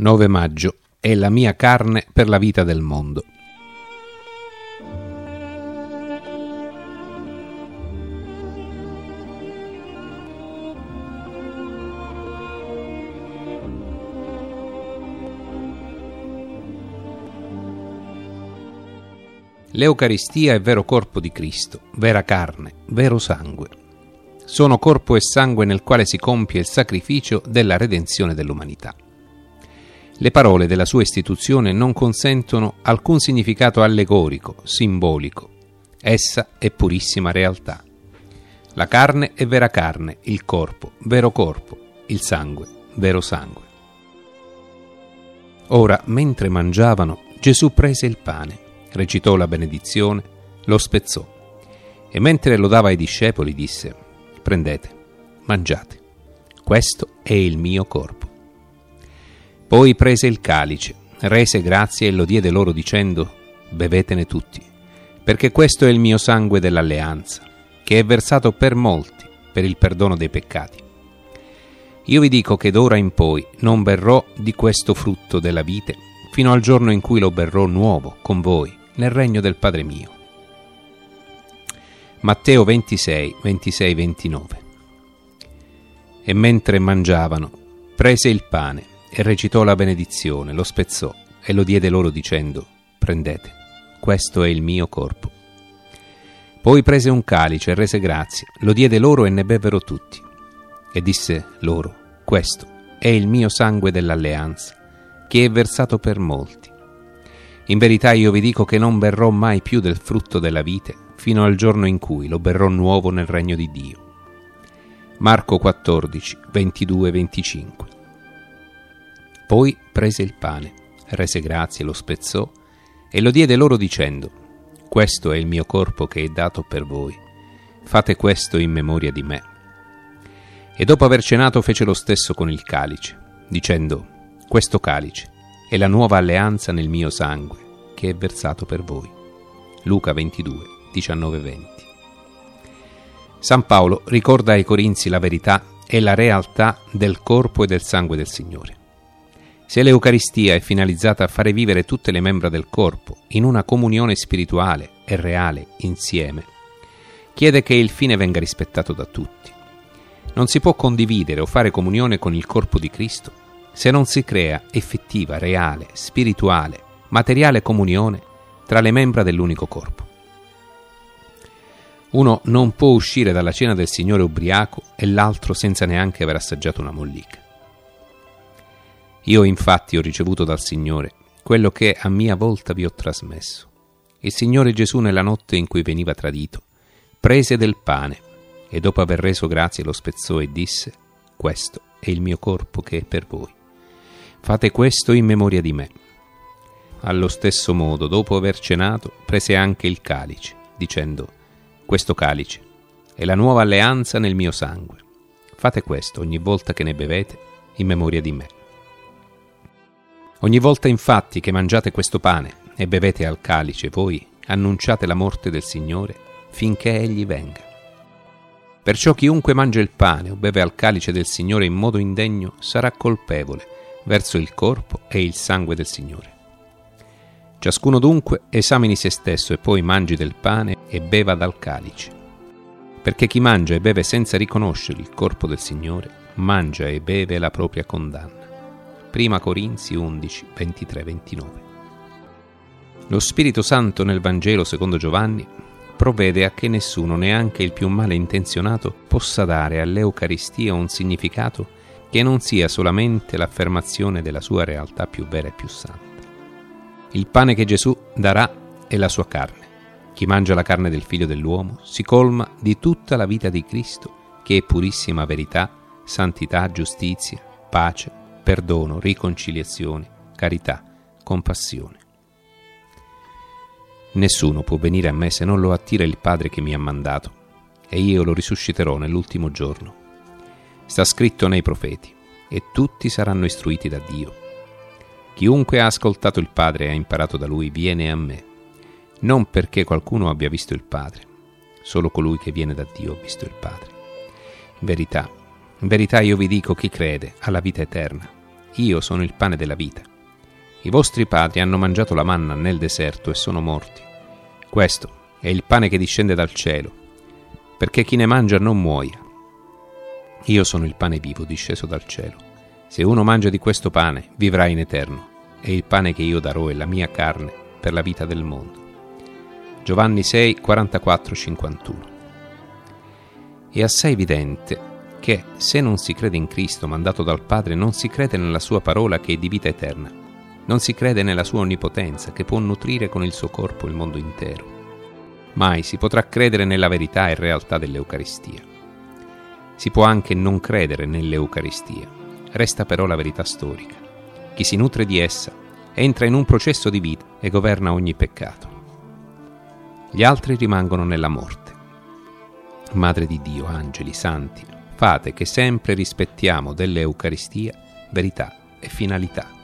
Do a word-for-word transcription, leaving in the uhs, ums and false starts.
nove maggio, è la mia carne per la vita del mondo. L'Eucaristia è vero corpo di Cristo, vera carne, vero sangue. Sono corpo e sangue nel quale si compie il sacrificio della redenzione dell'umanità. Le parole della sua istituzione non consentono alcun significato allegorico, simbolico. Essa è purissima realtà. La carne è vera carne, il corpo, vero corpo, il sangue, vero sangue. Ora, mentre mangiavano, Gesù prese il pane, recitò la benedizione, lo spezzò e mentre lo dava ai discepoli disse: «Prendete, mangiate, questo è il mio corpo». Poi prese il calice, rese grazie e lo diede loro dicendo: «Bevetene tutti, perché questo è il mio sangue dell'alleanza, che è versato per molti per il perdono dei peccati. Io vi dico che d'ora in poi non berrò di questo frutto della vite fino al giorno in cui lo berrò nuovo con voi nel regno del Padre mio». Matteo ventisei, ventisei ventinove. E mentre mangiavano, prese il pane e recitò la benedizione, lo spezzò e lo diede loro dicendo: «Prendete, questo è il mio corpo». Poi prese un calice e rese grazie, lo diede loro e ne bevvero tutti. E disse loro: «Questo è il mio sangue dell'alleanza, che è versato per molti. In verità io vi dico che non berrò mai più del frutto della vite fino al giorno in cui lo berrò nuovo nel regno di Dio». Marco quattordici, ventidue venticinque. Poi prese il pane, rese grazie, lo spezzò e lo diede loro dicendo: «Questo è il mio corpo che è dato per voi. Fate questo in memoria di me». E dopo aver cenato fece lo stesso con il calice, dicendo: «Questo calice è la nuova alleanza nel mio sangue, che è versato per voi». Luca ventidue, diciannove venti. San Paolo ricorda ai Corinzi la verità e la realtà del corpo e del sangue del Signore. Se l'Eucaristia è finalizzata a fare vivere tutte le membra del corpo in una comunione spirituale e reale insieme, chiede che il fine venga rispettato da tutti. Non si può condividere o fare comunione con il corpo di Cristo se non si crea effettiva, reale, spirituale, materiale comunione tra le membra dell'unico corpo. Uno non può uscire dalla cena del Signore ubriaco e l'altro senza neanche aver assaggiato una mollica. Io infatti ho ricevuto dal Signore quello che a mia volta vi ho trasmesso. Il Signore Gesù, nella notte in cui veniva tradito, prese del pane e dopo aver reso grazie lo spezzò e disse: «Questo è il mio corpo che è per voi. Fate questo in memoria di me». Allo stesso modo, dopo aver cenato, prese anche il calice, dicendo: «Questo calice è la nuova alleanza nel mio sangue. Fate questo ogni volta che ne bevete in memoria di me». Ogni volta infatti che mangiate questo pane e bevete al calice, voi annunciate la morte del Signore finché Egli venga. Perciò chiunque mangia il pane o beve al calice del Signore in modo indegno sarà colpevole verso il corpo e il sangue del Signore. Ciascuno dunque esamini se stesso e poi mangi del pane e beva dal calice. Perché chi mangia e beve senza riconoscere il corpo del Signore mangia e beve la propria condanna. Prima Corinzi undici, ventitré ventinove. Lo Spirito Santo nel Vangelo secondo Giovanni provvede a che nessuno, neanche il più malintenzionato, possa dare all'Eucaristia un significato che non sia solamente l'affermazione della sua realtà più vera e più santa. Il pane che Gesù darà è la sua carne. Chi mangia la carne del Figlio dell'uomo si colma di tutta la vita di Cristo, che è purissima verità, santità, giustizia, pace, perdono, riconciliazione, carità, compassione. Nessuno può venire a me se non lo attira il Padre che mi ha mandato, e io lo risusciterò nell'ultimo giorno. Sta scritto nei profeti, e tutti saranno istruiti da Dio. Chiunque ha ascoltato il Padre e ha imparato da Lui viene a me, non perché qualcuno abbia visto il Padre, solo colui che viene da Dio ha visto il Padre. In verità, In verità io vi dico, chi crede ha la vita eterna. io sono il pane della vita. I vostri padri hanno mangiato la manna nel deserto e sono morti. Questo è il pane che discende dal cielo, perché chi ne mangia non muoia. Io sono il pane vivo disceso dal cielo. Se uno mangia di questo pane, vivrà in eterno, e il pane che io darò è la mia carne per la vita del mondo. Giovanni sei, quarantaquattro cinquantuno. È assai evidente che se non si crede in Cristo mandato dal Padre, non si crede nella sua parola che è di vita eterna, non si crede nella sua onnipotenza che può nutrire con il suo corpo il mondo intero. Mai si potrà credere nella verità e realtà dell'Eucaristia. Si può anche non credere nell'Eucaristia, resta però la verità storica. Chi si nutre di essa entra in un processo di vita e governa ogni peccato. Gli altri rimangono nella morte. Madre di Dio, angeli, santi, fate che sempre rispettiamo dell'Eucaristia verità e finalità.